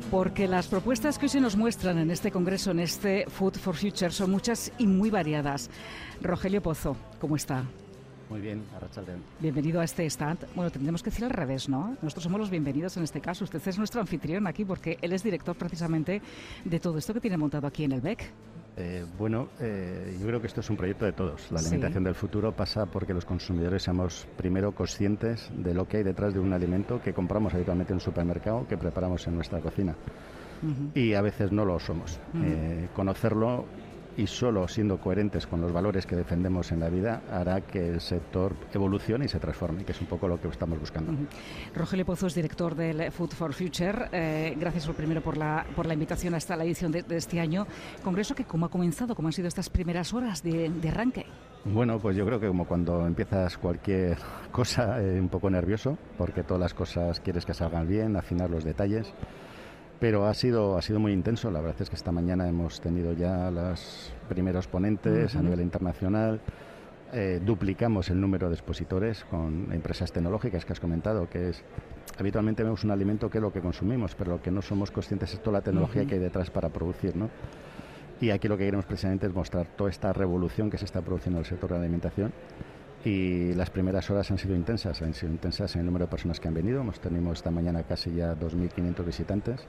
Porque las propuestas que hoy se nos muestran en este congreso, en este Food for Future, son muchas y muy variadas. Rogelio Pozo, ¿cómo está? Muy bien, arratsaldeon. Bienvenido a este stand. Bueno, tendremos que decir al revés, ¿no? Nosotros somos los bienvenidos en este caso. Usted es nuestro anfitrión aquí porque él es director precisamente de todo esto que tiene montado aquí en el BEC. Yo creo que esto es un proyecto de todos. La alimentación del futuro pasa porque los consumidores seamos primero conscientes de lo que hay detrás de un alimento que compramos habitualmente en un supermercado, que preparamos en nuestra cocina. Y a veces no lo somos. Conocerlo y solo siendo coherentes con los valores que defendemos en la vida hará que el sector evolucione y se transforme, que es un poco lo que estamos buscando. Rogelio Pozo es director del Food for Future. Gracias primero por la invitación hasta la edición de este año. Congreso que ¿cómo ha comenzado? ¿Cómo han sido estas primeras horas de arranque? Bueno, pues yo creo que como cuando empiezas cualquier cosa, un poco nervioso, porque todas las cosas quieres que salgan bien, afinar los detalles. Pero ha sido muy intenso. La verdad es que esta mañana hemos tenido ya los primeros ponentes a nivel internacional. Duplicamos el número de expositores con empresas tecnológicas que has comentado, que es habitualmente vemos un alimento que es lo que consumimos, pero lo que no somos conscientes es toda la tecnología que hay detrás para producir, ¿no? Y aquí lo que queremos precisamente es mostrar toda esta revolución que se está produciendo en el sector de la alimentación. Y las primeras horas han sido intensas en el número de personas que han venido. Hemos tenido esta mañana casi ya 2.500 visitantes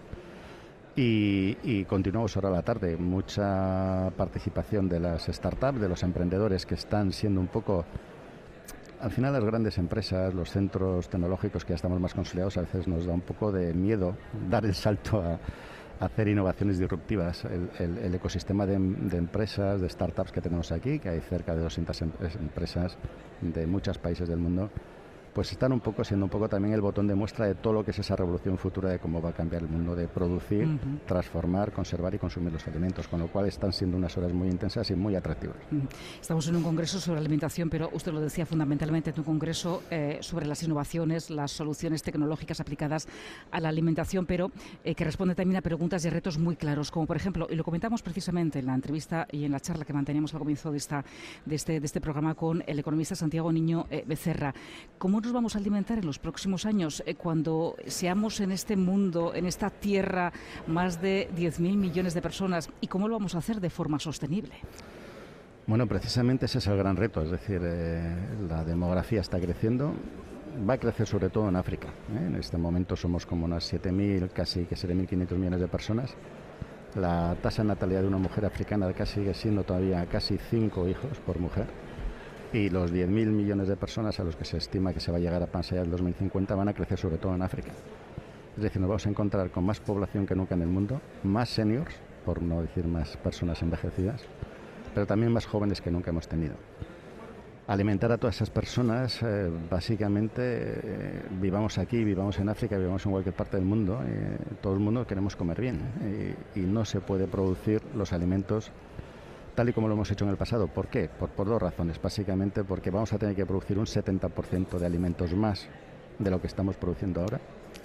y continuamos ahora a la tarde. Mucha participación de las startups, de los emprendedores que están siendo un poco... Al final las grandes empresas, los centros tecnológicos que ya estamos más consolidados, a veces nos da un poco de miedo dar el salto a hacer innovaciones disruptivas. El ecosistema de empresas, de startups que tenemos aquí, que hay cerca de 200 empresas de muchos países del mundo, pues están siendo un poco también el botón de muestra de todo lo que es esa revolución futura de cómo va a cambiar el mundo de producir, transformar, conservar y consumir los alimentos, con lo cual están siendo unas horas muy intensas y muy atractivas. Estamos en un congreso sobre alimentación, pero usted lo decía fundamentalmente en un congreso sobre las innovaciones, las soluciones tecnológicas aplicadas a la alimentación, pero que responde también a preguntas y a retos muy claros, como por ejemplo, y lo comentamos precisamente en la entrevista y en la charla que manteníamos al comienzo de este programa con el economista Santiago Niño Becerra. ¿Cómo nos vamos a alimentar en los próximos años cuando seamos en este mundo, en esta tierra, más de 10.000 millones de personas? ¿Y cómo lo vamos a hacer de forma sostenible? Bueno, precisamente ese es el gran reto. Es decir, la demografía está creciendo. Va a crecer sobre todo en África. En este momento somos como unas 7.000, casi que 7.500 millones de personas. La tasa de natalidad de una mujer africana sigue siendo todavía casi 5 hijos por mujer. Y los 10.000 millones de personas a los que se estima que se va a llegar a pasar en el 2050 van a crecer sobre todo en África. Es decir, nos vamos a encontrar con más población que nunca en el mundo, más seniors, por no decir más personas envejecidas, pero también más jóvenes que nunca hemos tenido. Alimentar a todas esas personas, básicamente, vivamos aquí, vivamos en África, vivamos en cualquier parte del mundo, todo el mundo queremos comer bien y no se puede producir los alimentos tal y como lo hemos hecho en el pasado. ¿Por qué? Por dos razones. Básicamente porque vamos a tener que producir un 70% de alimentos más de lo que estamos produciendo ahora.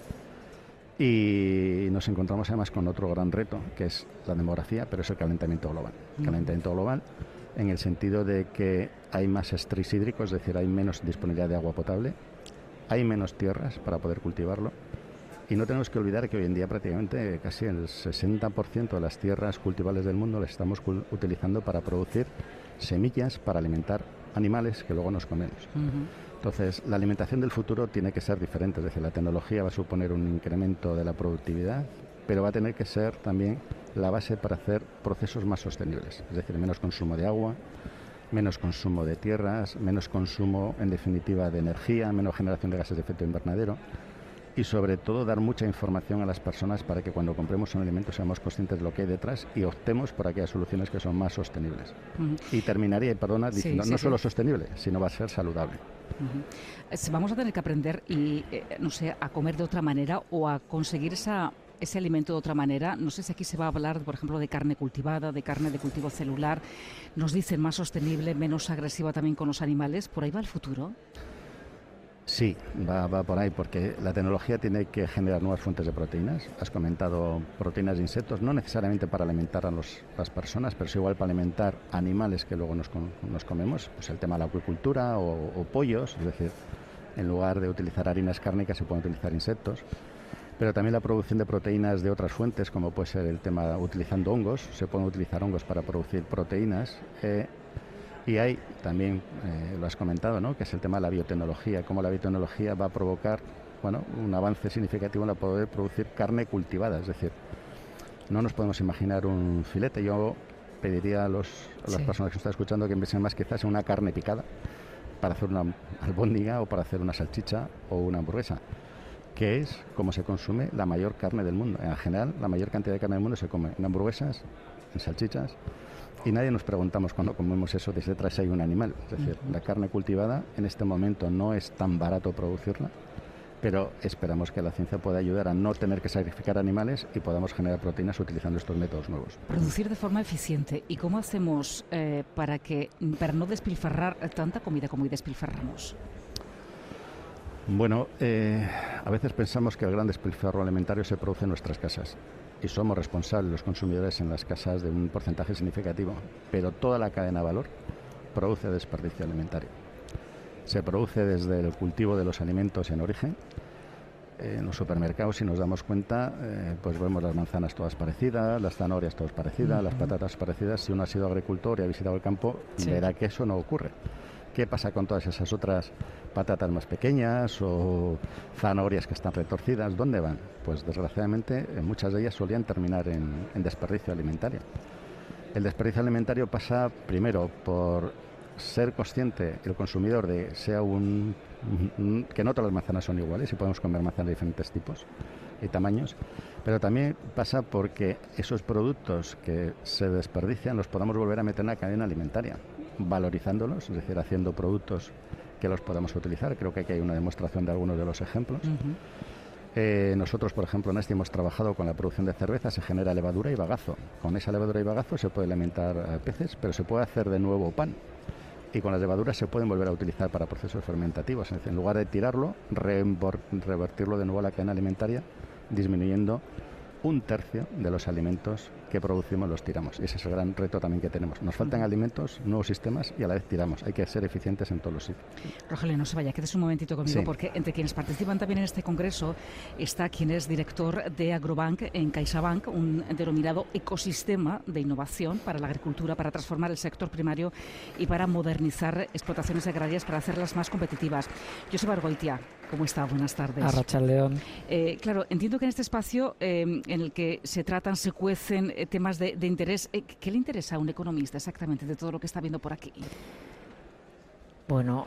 Y nos encontramos además con otro gran reto, que es la demografía, pero es el calentamiento global. Calentamiento global en el sentido de que hay más estrés hídrico, es decir, hay menos disponibilidad de agua potable, hay menos tierras para poder cultivarlo. Y no tenemos que olvidar que hoy en día prácticamente casi el 60% de las tierras cultivables del mundo las estamos utilizando para producir semillas para alimentar animales que luego nos comemos. Entonces, la alimentación del futuro tiene que ser diferente. Es decir, la tecnología va a suponer un incremento de la productividad, pero va a tener que ser también la base para hacer procesos más sostenibles. Es decir, menos consumo de agua, menos consumo de tierras, menos consumo, en definitiva, de energía, menos generación de gases de efecto invernadero. Y sobre todo dar mucha información a las personas para que cuando compremos un alimento seamos conscientes de lo que hay detrás y optemos por aquellas soluciones que son más sostenibles. Y terminaría, diciendo, no solo sostenible, sino va a ser saludable. Vamos a tener que aprender a comer de otra manera o a conseguir ese alimento de otra manera. No sé si aquí se va a hablar, por ejemplo, de carne cultivada, de carne de cultivo celular. Nos dicen más sostenible, menos agresiva también con los animales. ¿Por ahí va el futuro? Sí, va por ahí, porque la tecnología tiene que generar nuevas fuentes de proteínas. Has comentado proteínas de insectos, no necesariamente para alimentar a las personas, pero sí igual para alimentar animales que luego nos comemos. Pues el tema de la acuicultura o pollos, es decir, en lugar de utilizar harinas cárnicas se pueden utilizar insectos. pero también la producción de proteínas de otras fuentes, como puede ser el tema utilizando hongos. Se pueden utilizar hongos para producir proteínas. Y hay también, lo has comentado, ¿no?, que es el tema de la biotecnología, cómo la biotecnología va a provocar, bueno, un avance significativo en la poder producir carne cultivada. Es decir, no nos podemos imaginar un filete. Yo pediría a las personas que están escuchando que piensen más quizás en una carne picada para hacer una albóndiga o para hacer una salchicha o una hamburguesa, que es como se consume la mayor carne del mundo. En general, la mayor cantidad de carne del mundo se come en hamburguesas, en salchichas, y nadie nos preguntamos cuando comemos eso desde detrás hay un animal. Es decir, la carne cultivada en este momento no es tan barato producirla, pero esperamos que la ciencia pueda ayudar a no tener que sacrificar animales y podamos generar proteínas utilizando estos métodos nuevos. Producir de forma eficiente. ¿Y cómo hacemos para no despilfarrar tanta comida como hoy despilfarramos? Bueno, a veces pensamos que el gran despilfarro alimentario se produce en nuestras casas y somos responsables los consumidores en las casas de un porcentaje significativo, pero toda la cadena de valor produce desperdicio alimentario. Se produce desde el cultivo de los alimentos en origen. En los supermercados, si nos damos cuenta, pues vemos las manzanas todas parecidas, las zanahorias todas parecidas, las patatas parecidas. Si uno ha sido agricultor y ha visitado el campo, verá que eso no ocurre. ¿Qué pasa con todas esas otras patatas más pequeñas o zanahorias que están retorcidas? ¿Dónde van? Pues desgraciadamente muchas de ellas solían terminar en desperdicio alimentario. El desperdicio alimentario pasa primero por ser consciente el consumidor de que no todas las manzanas son iguales y podemos comer manzanas de diferentes tipos y tamaños, pero también pasa porque esos productos que se desperdician los podamos volver a meter en la cadena alimentaria, valorizándolos, es decir, haciendo productos que los podamos utilizar. Creo que aquí hay una demostración de algunos de los ejemplos. Nosotros, por ejemplo, en este hemos trabajado con la producción de cerveza. Se genera levadura y bagazo. Con esa levadura y bagazo se puede alimentar peces, pero se puede hacer de nuevo pan. Y con las levaduras se pueden volver a utilizar para procesos fermentativos. Es decir, en lugar de tirarlo, revertirlo de nuevo a la cadena alimentaria, disminuyendo 1/3 de los alimentos que producimos los tiramos. Y ese es el gran reto también que tenemos. Nos faltan alimentos, nuevos sistemas y a la vez tiramos. Hay que ser eficientes en todos los sitios. Rogelio, no se vaya, quédese un momentito conmigo, porque entre quienes participan también en este congreso está quien es director de Agrobank en CaixaBank, un denominado ecosistema de innovación para la agricultura, para transformar el sector primario y para modernizar explotaciones agrarias para hacerlas más competitivas. Joseba Argoitia, ¿cómo está? Buenas tardes. Arratsaldeon. Claro, entiendo que en este espacio en el que se tratan, se cuecen temas de interés, ¿qué le interesa a un economista exactamente de todo lo que está viendo por aquí? Bueno,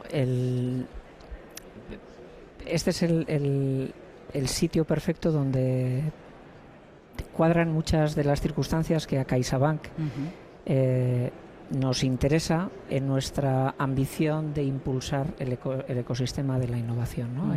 este es el sitio perfecto donde cuadran muchas de las circunstancias que a CaixaBank nos interesa en nuestra ambición de impulsar el ecosistema de la innovación, ¿no?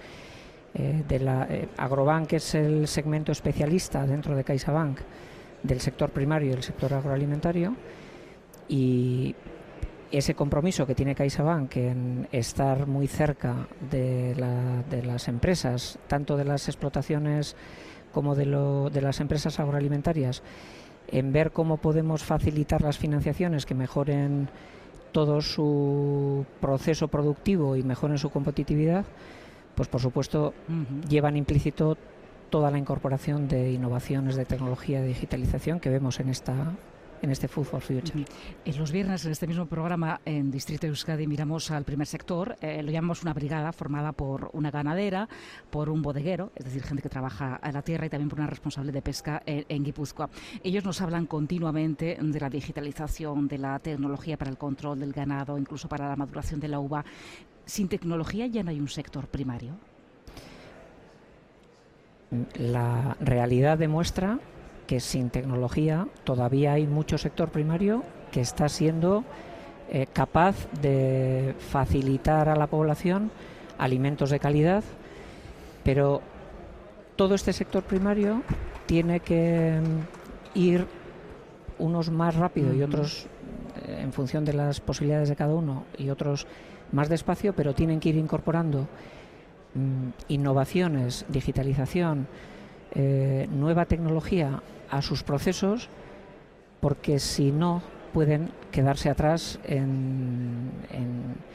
Agrobank es el segmento especialista dentro de CaixaBank del sector primario y del sector agroalimentario, y ese compromiso que tiene CaixaBank en estar muy cerca de las empresas, tanto de las explotaciones como de las empresas agroalimentarias, en ver cómo podemos facilitar las financiaciones que mejoren todo su proceso productivo y mejoren su competitividad, pues por supuesto llevan implícito toda la incorporación de innovaciones de tecnología de digitalización que vemos en este Food for Future. Los viernes, en este mismo programa, en Distrito Euskadi, miramos al primer sector. Lo llamamos una brigada formada por una ganadera, por un bodeguero, es decir, gente que trabaja a la tierra, y también por una responsable de pesca en Guipúzcoa. Ellos nos hablan continuamente de la digitalización, de la tecnología para el control del ganado, incluso para la maduración de la uva. ¿Sin tecnología ya no hay un sector primario? La realidad demuestra que sin tecnología todavía hay mucho sector primario que está siendo capaz de facilitar a la población alimentos de calidad, pero todo este sector primario tiene que ir unos más rápido y otros en función de las posibilidades de cada uno y otros más despacio, pero tienen que ir incorporando innovaciones, digitalización, nueva tecnología a sus procesos, porque si no pueden quedarse atrás en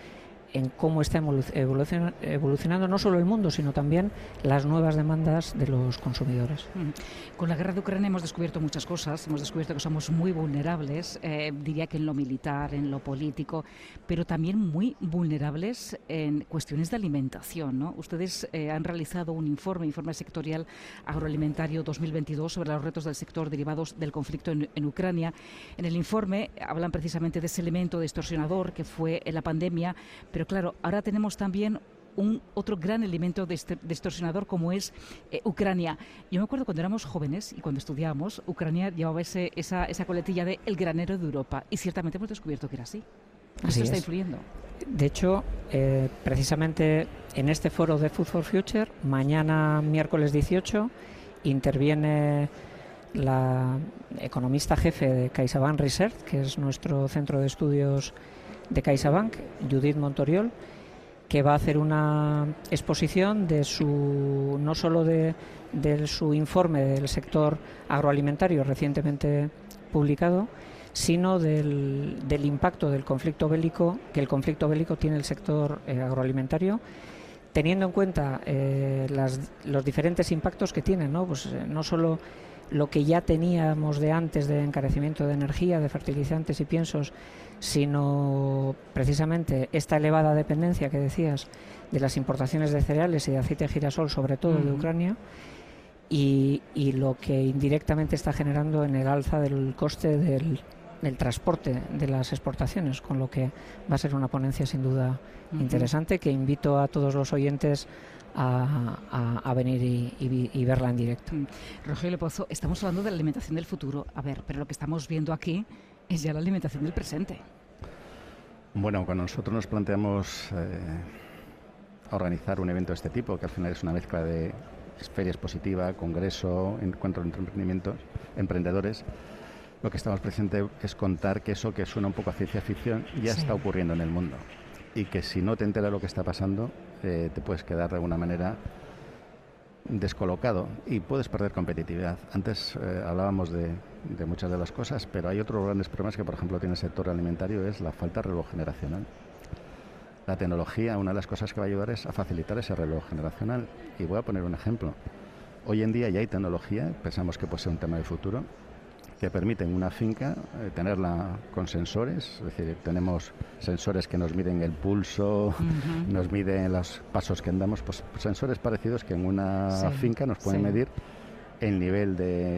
en cómo está evolucionando no solo el mundo, sino también las nuevas demandas de los consumidores. Con la guerra de Ucrania hemos descubierto muchas cosas, hemos descubierto que somos muy vulnerables, diría que en lo militar, en lo político, pero también muy vulnerables en cuestiones de alimentación, ¿no? Ustedes han realizado un informe sectorial agroalimentario 2022 sobre los retos del sector derivados del conflicto en Ucrania. En el informe hablan precisamente de ese elemento distorsionador que fue en la pandemia, pero claro, ahora tenemos también otro gran elemento distorsionador como es Ucrania. Yo me acuerdo cuando éramos jóvenes y cuando estudiábamos, Ucrania llevaba esa coletilla de el granero de Europa, y ciertamente hemos descubierto que era así. Esto está influyendo. De hecho, precisamente en este foro de Food for Future, mañana miércoles 18, interviene la economista jefe de CaixaBank Research, que es nuestro centro de estudios de CaixaBank, Judith Montoriol, que va a hacer una exposición de no solo de su informe del sector agroalimentario recientemente publicado, sino del impacto del conflicto bélico que el conflicto bélico tiene en el sector agroalimentario, teniendo en cuenta los diferentes impactos que tiene, ¿no? Pues, no solo lo que ya teníamos de antes de encarecimiento de energía, de fertilizantes y piensos, sino precisamente esta elevada dependencia que decías de las importaciones de cereales y de aceite de girasol, sobre todo de Ucrania, y lo que indirectamente está generando en el alza del coste del transporte de las exportaciones, con lo que va a ser una ponencia sin duda interesante, que invito a todos los oyentes a venir y verla en directo. Rogelio Pozo, estamos hablando de la alimentación del futuro, pero lo que estamos viendo aquí es ya la alimentación del presente. Bueno, cuando nosotros nos planteamos organizar un evento de este tipo, que al final es una mezcla de feria expositiva, congreso, encuentro entre emprendedores, lo que estamos presente es contar que eso que suena un poco a ciencia ficción ya está ocurriendo en el mundo, y que si no te enteras lo que está pasando, te puedes quedar de alguna manera descolocado y puedes perder competitividad. Antes hablábamos de muchas de las cosas, pero hay otros grandes problemas que, por ejemplo, tiene el sector alimentario, es la falta de relevo generacional. La tecnología, una de las cosas que va a ayudar es a facilitar ese relevo generacional. Y voy a poner un ejemplo. Hoy en día ya hay tecnología, pensamos que puede ser un tema de futuro, que permiten una finca tenerla con sensores, es decir, tenemos sensores que nos miden el pulso, nos miden los pasos que andamos, pues sensores parecidos que en una finca nos pueden medir el nivel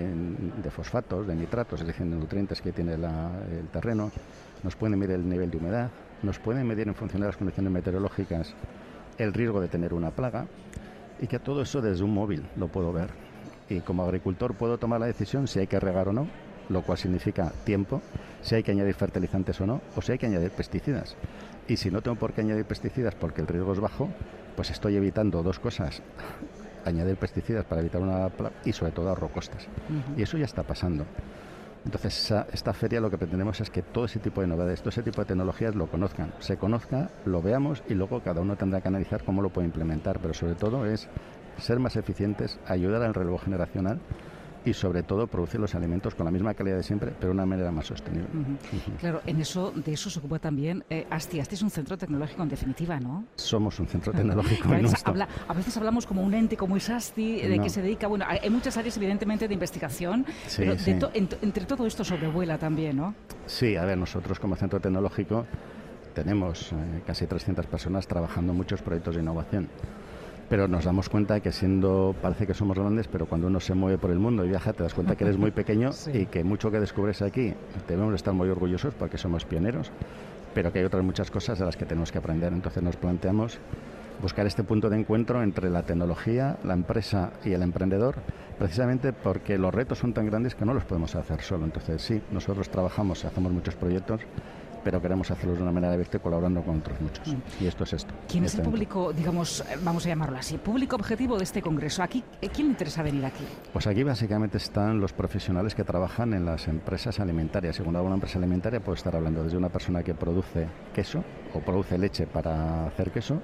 de fosfatos, de nitratos, es decir, de nutrientes que tiene el terreno, nos pueden medir el nivel de humedad, nos pueden medir en función de las condiciones meteorológicas el riesgo de tener una plaga, y que todo eso desde un móvil lo puedo ver. Y como agricultor puedo tomar la decisión si hay que regar o no, lo cual significa tiempo, si hay que añadir fertilizantes o no, o si hay que añadir pesticidas. Y si no tengo por qué añadir pesticidas porque el riesgo es bajo, pues estoy evitando dos cosas: añadir pesticidas para evitar una plaga y sobre todo ahorro costes. Y eso ya está pasando. Entonces esta feria lo que pretendemos es que todo ese tipo de novedades, todo ese tipo de tecnologías se conozca, lo veamos, y luego cada uno tendrá que analizar cómo lo puede implementar, pero sobre todo es ser más eficientes, ayudar al relevo generacional y sobre todo producir los alimentos con la misma calidad de siempre, pero de una manera más sostenible. Claro, de eso se ocupa también ASTI. ASTI es un centro tecnológico en definitiva, ¿no? Somos un centro tecnológico. A veces hablamos como un ente como es ASTI, que se dedica, hay muchas áreas evidentemente de investigación, pero entre todo esto sobrevuela también, ¿no? Sí, nosotros como centro tecnológico tenemos casi 300 personas trabajando en muchos proyectos de innovación. Pero nos damos cuenta que parece que somos grandes, pero cuando uno se mueve por el mundo y viaja, te das cuenta que eres muy pequeño y que mucho que descubres aquí debemos estar muy orgullosos porque somos pioneros, pero que hay otras muchas cosas de las que tenemos que aprender. Entonces nos planteamos buscar este punto de encuentro entre la tecnología, la empresa y el emprendedor, precisamente porque los retos son tan grandes que no los podemos hacer solo. Entonces sí, nosotros hacemos muchos proyectos, pero queremos hacerlos de una manera abierta y colaborando con otros muchos. Y esto es esto. ¿Quién es el público, digamos, vamos a llamarlo así, público objetivo de este congreso? ¿Aquí quién le interesa venir aquí? Pues aquí básicamente están los profesionales que trabajan en las empresas alimentarias. Y cuando hablo de una empresa alimentaria puedo estar hablando desde una persona que produce queso o produce leche para hacer queso,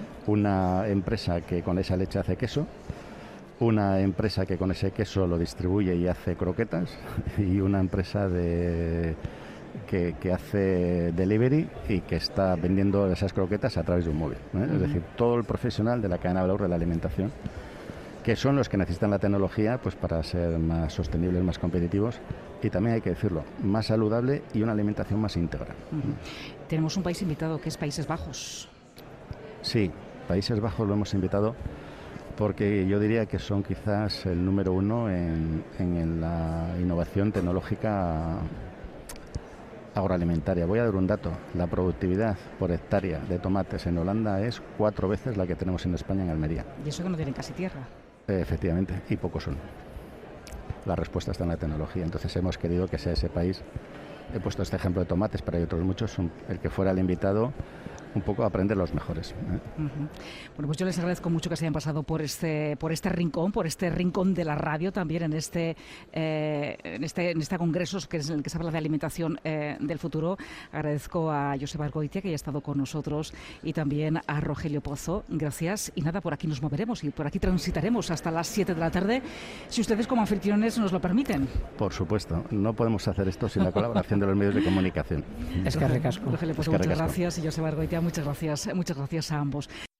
una empresa que con esa leche hace queso, una empresa que con ese queso lo distribuye y hace croquetas, y una empresa que hace delivery y que está vendiendo esas croquetas a través de un móvil, ¿eh? Es decir, todo el profesional de la cadena de valor de la alimentación, que son los que necesitan la tecnología pues para ser más sostenibles, más competitivos y también, hay que decirlo, más saludable y una alimentación más íntegra. Tenemos un país invitado que es Países Bajos. Sí, Países Bajos lo hemos invitado porque yo diría que son quizás el número uno en la innovación tecnológica agroalimentaria. Voy a dar un dato: la productividad por hectárea de tomates en Holanda es 4 veces la que tenemos en España, en Almería. Y eso que no tienen casi tierra. Efectivamente, y pocos son. La respuesta está en la tecnología. Entonces hemos querido que sea ese país. He puesto este ejemplo de tomates, pero hay otros muchos. El que fuera el invitado, un poco a aprender los mejores. Bueno, pues yo les agradezco mucho que se hayan pasado por este rincón de la radio, también en este congreso que es en el que se habla de alimentación del futuro. Agradezco a Joseba Argoitia, que haya estado con nosotros, y también a Rogelio Pozo. Gracias. Y nada, por aquí nos moveremos y por aquí transitaremos hasta las 7 de la tarde, si ustedes como anfitriones nos lo permiten. Por supuesto, no podemos hacer esto sin la colaboración de los medios de comunicación. Es que ricasco. Rogelio Pozo, muchas gracias, y Joseba Argoitia, muchas gracias a ambos.